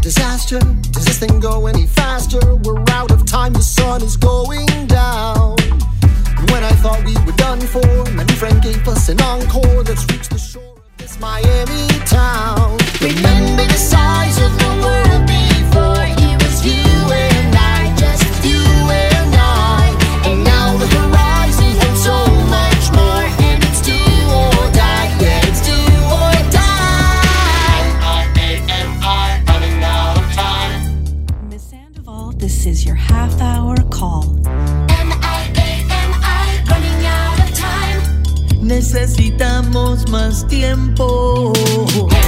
disaster. Does this thing go any faster? We're out of time, the sun is going down. When I thought we were done for, my new friend gave us an encore. Let's reach the shore of this Miami town. Remember the size of the world before. It was you and I, just you and I. And now the horizon holds so much more. And it's do or die, yeah, it's do or die. M-I-A-M-I, running out of time. Miss Sandoval, this is your half-hour call. Necesitamos más tiempo.